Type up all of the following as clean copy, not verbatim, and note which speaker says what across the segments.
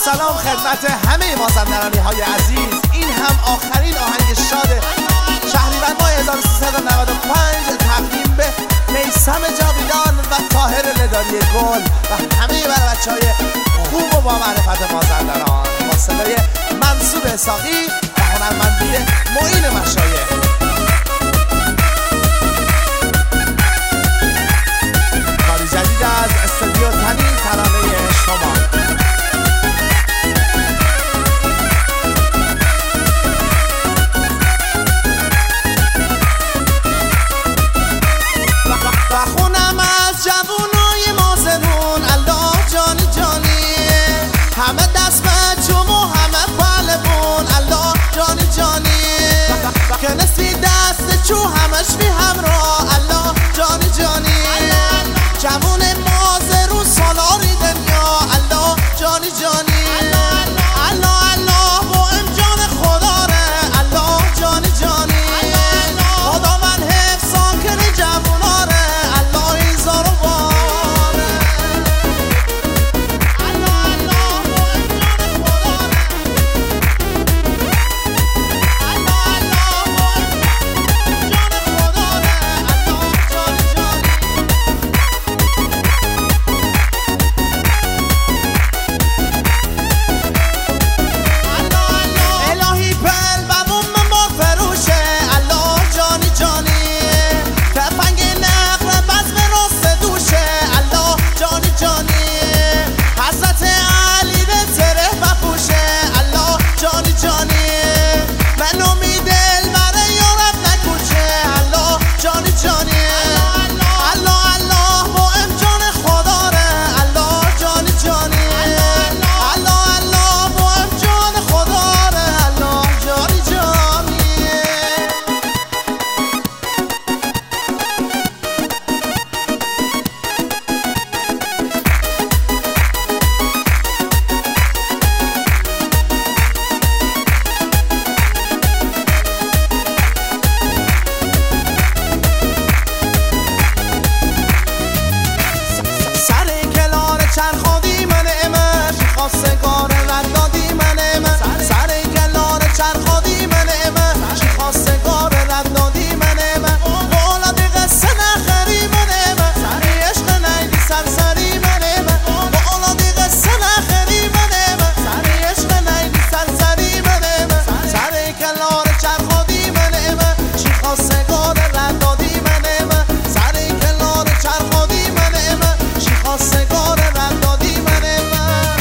Speaker 1: سلام خدمت همه مازندرانی های عزیز. این هم آخرین آهنگ شاد شهریور ماه 1395 تقدیم به میثم جاویدان و طاهر لداری گل و همه برای بچهای خوب و با معرفت مازندران با صدای منصور اسحاقی و هنرمندی معین مشایخ. کاری جدید از استودیو تنی ترانه شما.
Speaker 2: بخونم از جوونای مازرون الله جانی جانی، همه دست بچم و همه پهلوون الله جانی جانی، که نصفی دست چو همش بی همراه الله جانی جانی، جوون مازرون سالاری دنیا الله جانی جانی، الله الله با امجان خدا ره الله جانی جانی، خدا من حفظان کنی جوونا ره الله ایزار و باره، الله الله با امجان خدا ره، الله الله با امجان خدا ره الله جانی جانی. الهی پل و بوم مار فروشه الله جانی جانی، تفنگ نقل بزم راست دوشه الله جانی جانی، حضرت علی به زره بپوشه الله جانی جانی، من امید دلبر یارب نکوشه الله جانی جانی، الله الله با امجان خدا ره الله جانی جانی، الله الله با امجان خدا ره الله جانی جانی. سر کلار چرخادی من امش خواستگار رد دادی من امش، سر کلار چرخادی من امش خواستگار رد دادی من امش، اولاد قصه نخری من امش، سر عشق نیدی سرسری من امش، اولاد قصه نخری من امش، سر عشق نیدی سرسری من امش، سر کلار چرخادی من امش خواستگار رد دادی من امش، سر کلار چرخادی من امش خواستگار رد دادی من امش.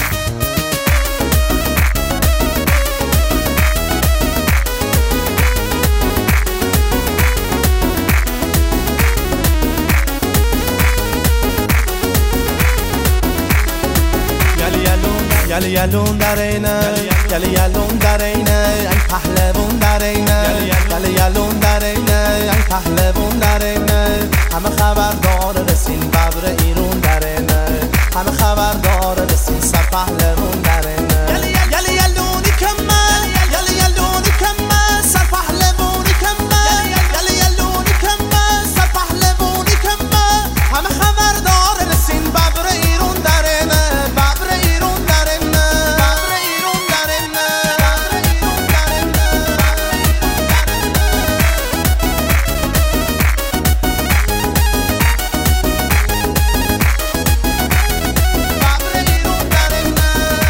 Speaker 1: یلی یلون در اینه، یلی یلون در اینه، ای پهلوون در اینه، یلی یلون در اینه، ای پهلوون در اینه، همه خبردار رسین ببر ایرون در اینه، همه خبردار رسین سر پهلوون در اینه.
Speaker 2: یلی یلونی کمه، یلی یلونی کمه، سر پهلوونی کمه، یلی یلونی کمه، سر پهلوونی کمه، همه خبردار رسین ببر ایرون در اینه، ببر ایرون در اینه، ببر ایرون در اینه، ببر ایرون در اینه، ببر ایرون در اینه.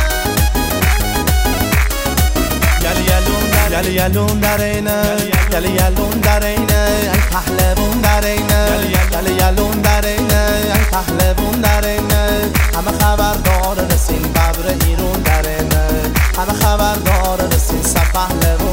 Speaker 1: یلی یلون در اینه، یلی یلون در اینه، ای پهلوون در اینه، یلی یلون در اینه، ای پهلوون در اینه، همه خبردار رسین ببر ایرون در اینه، همه خبردار رسین سر پهلوون